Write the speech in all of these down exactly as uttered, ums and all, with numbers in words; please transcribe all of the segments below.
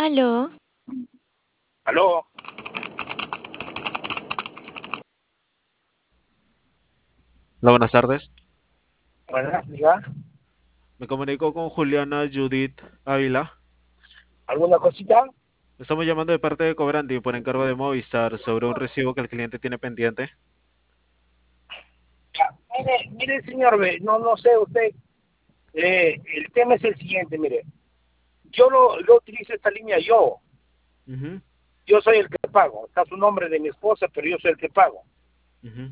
Aló, Aló, Hola, buenas tardes. buenas, diga, Me comunico con Juliana Judith Ávila. ¿alguna cosita? Estamos llamando de parte de Cobranti por encargo de Movistar sobre un recibo que el cliente tiene pendiente. Ya, mire, mire, señor, ve, no, no sé usted, eh, el tema es el siguiente, mire, yo lo, lo utilizo esta línea yo, Ujú, yo soy el que pago, está su nombre de mi esposa, pero yo soy el que pago. ujú.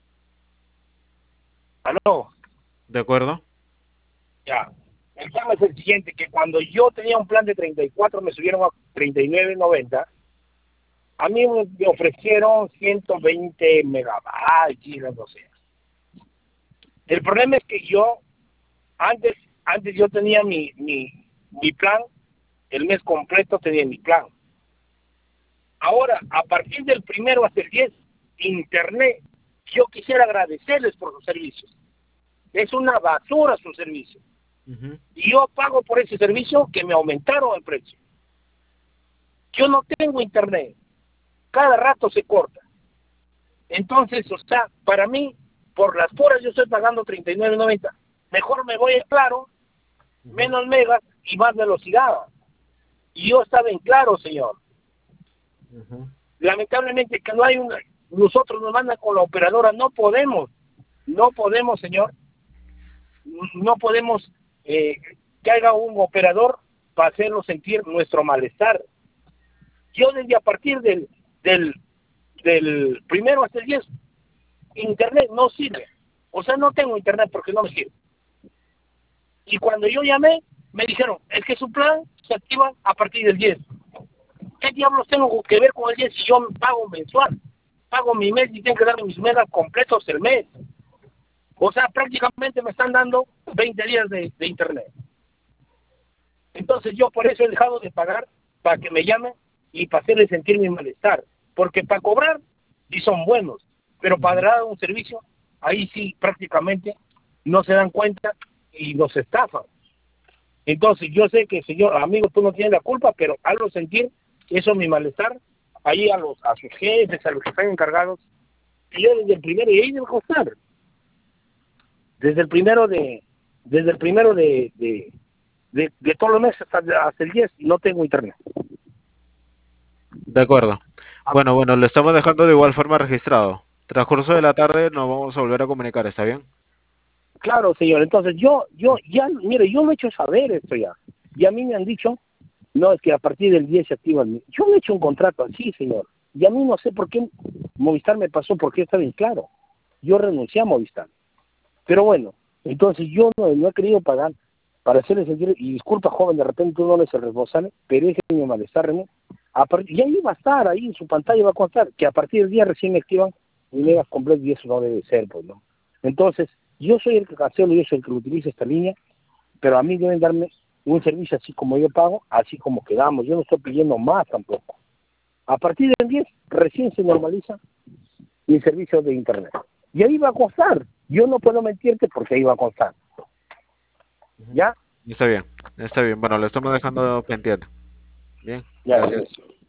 Aló, ¿De acuerdo? ya, el tema es el siguiente, que cuando yo tenía un plan de treinta y cuatro me subieron a treinta y nueve noventa, a mí me me ofrecieron ciento veinte megabytes, y no sé. El problema es que yo, antes, antes yo tenía mi, mi, mi plan, el mes completo tenía mi plan. Ahora, a partir del primero hasta el diez, Internet, yo quisiera agradecerles por sus servicios. Es una basura su servicio. Ujú. Y yo pago por ese servicio que me aumentaron el precio. Yo no tengo Internet. Cada rato se corta. Entonces, o sea, para mí, por las horas yo estoy pagando treinta y nueve noventa. Mejor me voy a Claro, Ujú. menos megas y más velocidad. Y yo estaba en Claro, señor. Ujú. Lamentablemente que no hay una, nosotros nos mandan con la operadora, no podemos, no podemos, señor, no podemos eh, que haya un operador para hacernos sentir nuestro malestar. Yo desde a partir del, del, del primero hasta el diez, internet no sirve. O sea, no tengo internet porque no me sirve. Y cuando yo llamé, me dijeron, es que su plan se activa a partir del diez. ¿Qué diablos tengo que ver con el diez si yo pago mensual? Pago mi mes y tengo que darme mis megas completos el mes. O sea, prácticamente me están dando veinte días de, de internet. Entonces yo por eso he dejado de pagar para que me llamen y para hacerles sentir mi malestar. Porque para cobrar sí son buenos, pero para Ujú. dar un servicio, ahí sí prácticamente no se dan cuenta y los estafan. Entonces yo sé que, señor amigo, tú no tienes la culpa, pero hazlo sentir eso mi malestar ahí a los a sus jefes, a los que están encargados. Y yo desde el primero, y ahí debe costar, desde el primero de, desde el primero de, de, de, de todos los meses hasta, hasta el diez no tengo internet. De acuerdo. Ah, Bueno, bueno, lo estamos dejando de igual forma registrado. Transcurso de la tarde nos vamos a volver a comunicar, ¿está bien? claro, señor, entonces yo, yo, ya, mire, yo me he hecho saber esto ya. Y a mí me han dicho, no, es que a partir del diez se activan. Yo me he hecho un contrato así, señor. Y a mí no sé por qué Movistar me pasó, porque está bien claro. Yo renuncié a Movistar. Pero bueno, entonces yo no, no he querido pagar para hacerle sentir, y disculpa joven, de repente tú no eres el responsable, pero ese es mi malestar, René. A part- y ahí va a estar, ahí en su pantalla va a constar, que a partir del día recién me activan mi megas completo y eso no debe ser, pues, ¿no? Entonces, yo soy el que cancelo, yo soy el que utiliza esta línea, pero a mí deben darme un servicio así como yo pago, así como quedamos. Yo no estoy pidiendo más tampoco. A partir del diez recién se normaliza mi servicio de internet. Y ahí va a constar. Yo no puedo mentirte porque ahí va a constar. Ujú. ¿Ya? Está bien, está bien. Bueno, lo estamos dejando pendiente. Bien, Ya, gracias. gracias.